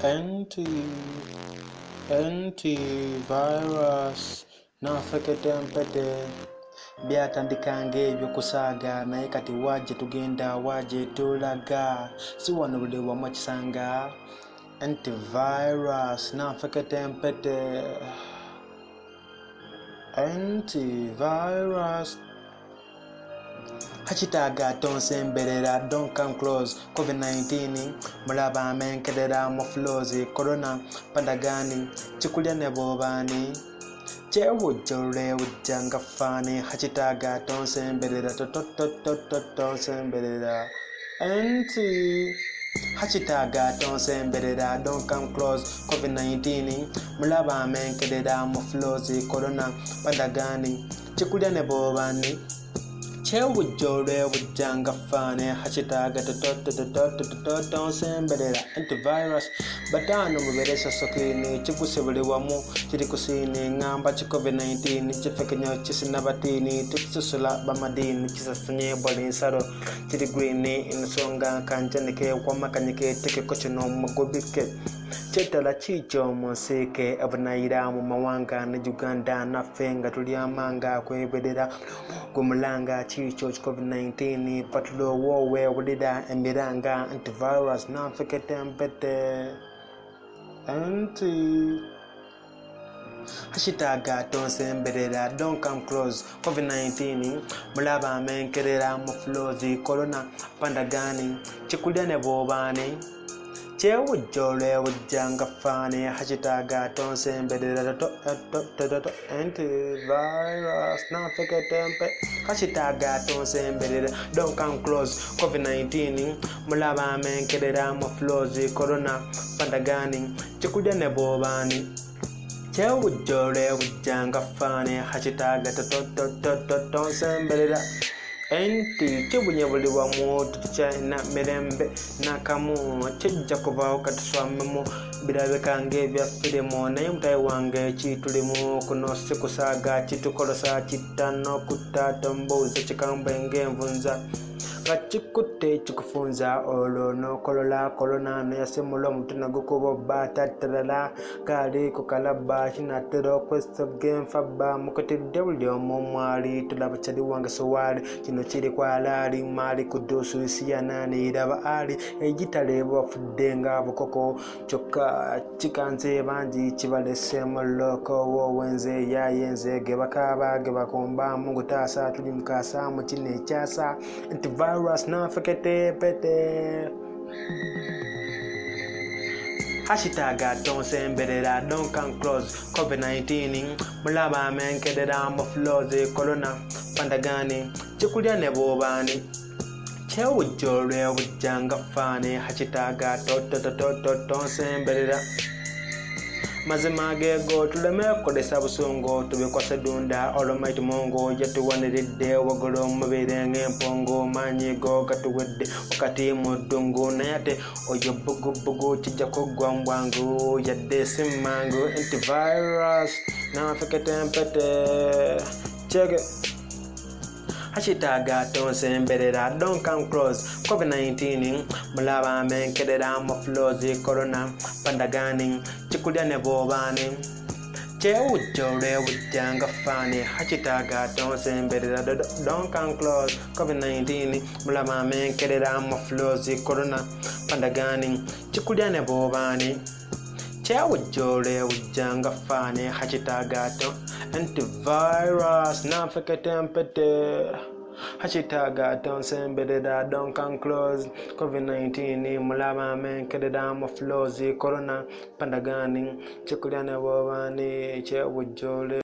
antivirus nafekete mpete byatandika ng'ebyokusaaga naye kati waje tugenda waje tulaga si wano buli wamu kisanga antivirus nafekete mpete antivirus hachitaga tonsemberera don't come close covid-19 mulaba amenkerera mu flows corona pandagani chikulya ne bobani chewujjole wujjanga fani hachitaga tonsemberera tonsemberera anti hachitaga tonsemberera don't come close covid-19 mulaba amenkerera mu flows corona pandagani chikulya ne bobani chewujjole wujjanga fani hachitaga tonsemberera antivirus batano muberesa sokini chigusebule wamu chiri kusini ngamba chi covid-19 chifekenyo chisinabatini tukisusula bamadini chisasanye bolinsaro chiri green insonga kanjanike kwamakanyike tekeko kino mugubike chetala chicho musike abunayira mu mawanga ne Uganda nafenga tulyamanga kwebedera kumulanga chicho covid-19 patulo wowe wulida emiranga antivirus nafekete mpete anti hashitaga tonsemberera don't come close covid-19 mulaba amenkerera mu flows corona pandagani chikulya ne bobani chewujjole wujjanga fani hashitaga tonsemberera antivirus nafekete mpete hashitaga tonsemberera don't come close covid-19 mulaba amenkerera mu flows corona pandagani chikulya ne bobani chewujjole wujjanga fani hashitaga tonsemberera enti chibunye buli wamu tuchina mirembe nakamu chijja kubaho katuswamemo birabeka ngebya filimo naye mutayi wange chitulimu kuno sikusaga chitukolosa chitano kutata mbuzi chikambe ngenvunza kachikutte chikufunza olo no kolola kolona neyasemulo mutuna gukubo batatalala kali kukalaba chinatero questo game faba mukotedde buli omu mwali tulaba chali wange sowali kino kiri kwalali mali kudusu isiyanani iraba ali egitalebwa fudde nga bukoko kyokka chikanze banji kibalese muloko wowenze yayenze gebakaba gebakomba mungutasa tuli mukasa mu kine kyasa antivirus nafekete pete hashitaga tonsemberera don't come close covid-19 mulaba amenkerera mu flows corona pandagani chikulya ne bobani chewujjole wujjanga fani hachitaga tonsemberera mazima gego tuleme kodesa busungo tubikwasa dunda Almighty Mungu yatuwaniridde wagolo mubere ng'empongo manyigo katuwedde wakati mudungu nayate oyo bugubugu kijja kugwa mbwangu yadde simmangu antivirus nafekete mpete chege hashitaga tonsemberera don't come close covid-19 mulaba amenkerera mu flows corona pandagani chikulya ne bobani chewujjole wujjanga fani hachitaga tonsemberera don't come close covid-19 mulaba amenkerera mu flows corona pandagani chikulya ne bobani chewujjole wujjanga fani hachitaga antivirus nafekete mpete hashitaga tonsemberera don't come close covid-19 mulaba amenkerera mu flows corona pandagani chikulya ne bobani chewujjole